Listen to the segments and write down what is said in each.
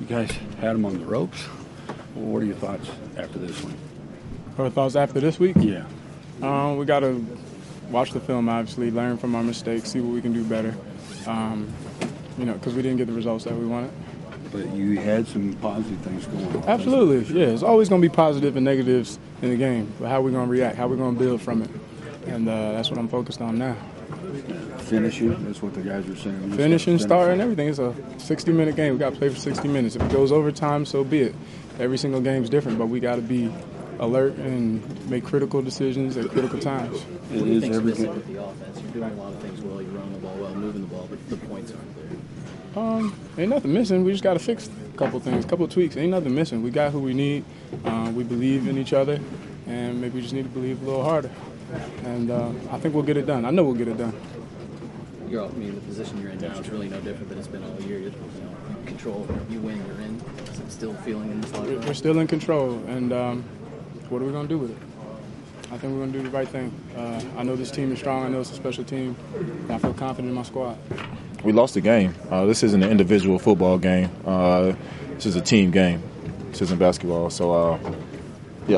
You guys had them on the ropes. What are your thoughts after this one? Our thoughts after this week? Yeah. We got to watch the film, obviously, learn from our mistakes, see what we can do better, because we didn't get the results that we wanted. But you had some positive things going on. Absolutely, yeah. It's always going to be positive and negatives in the game, but how we're going to react, how we're going to build from it. And that's what I'm focused on now. Finishing, that's what the guys are saying. Finishing, starting, everything. It's a 60-minute game. We got to play for 60 minutes. If it goes overtime, so be it. Every single game is different, but we got to be alert and make critical decisions at critical times. What do you think's missing with the offense? You're doing a lot of things well. You're running the ball well, moving the ball, but the points aren't there. Ain't nothing missing. We just got to fix a couple things, a couple of tweaks. Ain't nothing missing. We got who we need. We believe in each other, and maybe we just need to believe a little harder. And I think we'll get it done. I know we'll get it done. The position you're in now is really no different than it's been all year. You control, you win, you're in. Is it still feeling in this locker room? We're still in control, and what are we going to do with it? I think we're going to do the right thing. I know this team is strong. I know it's a special team. And I feel confident in my squad. We lost the game. This isn't an individual football game. This is a team game. This isn't basketball. So, yeah.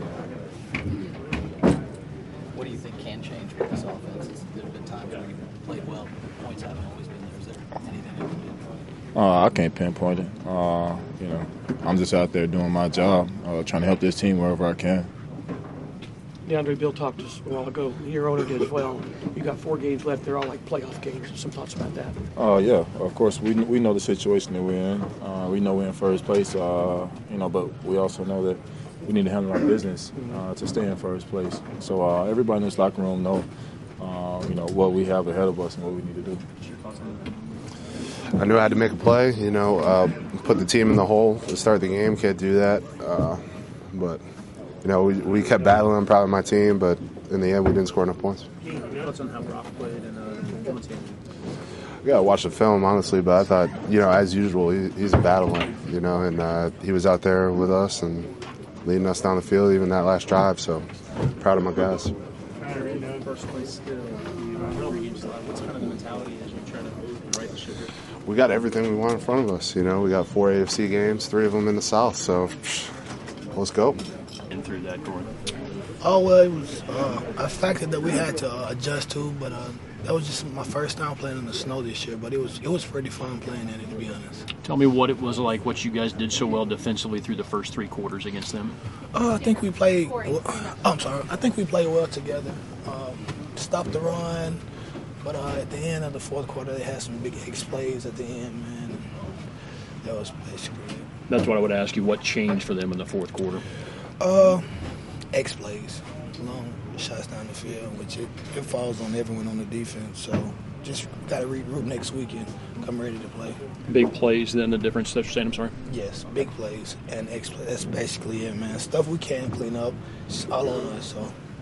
What do you think can change with this offense? There have been times where you've played well, but points haven't always been there. Is there anything you can pinpoint? I can't pinpoint it. I'm just out there doing my job, trying to help this team wherever I can. DeAndre, Bill talked to us a while ago. Your owner did as well. You got 4 games left. They're all like playoff games. Some thoughts about that? Yeah, of course. We know the situation that we're in. We know we're in first place, but we also know that we need to handle our business to stay in first place. So everybody in this locker room know, what we have ahead of us and what we need to do. I knew I had to make a play, put the team in the hole to start the game. Can't do that. But we kept battling, proud of my team, but in the end, we didn't score enough points. Thoughts on how Brock played in Jones' game? I got to watch the film, honestly, but I thought, as usual, he's a battler, and he was out there with us and leading us down the field, even that last drive, so proud of my guys. First place still, what's kind of the mentality as you're trying to move and right the ship here? We got everything we want in front of us, We got 4 AFC games, 3 of them in the South, so let's go. And through that, Gordon. Oh, well, it was a factor that we had to adjust to, but that was just my first time playing in the snow this year, but it was pretty fun playing in it, to be honest. Tell me what it was like, what you guys did so well defensively through the first 3 quarters against them. I think we played I think we played well together. Stopped the run, but at the end of the fourth quarter, they had some big X plays at the end, man. That was basically it. That's what I would ask you. What changed for them in the fourth quarter? X plays, long shots down the field, which it falls on everyone on the defense. So just got to regroup next weekend. Come ready to play. Big plays, then the difference that you're saying, I'm sorry? Yes, big plays and X plays. That's basically it, man. Stuff we can't clean up, it's all on us. So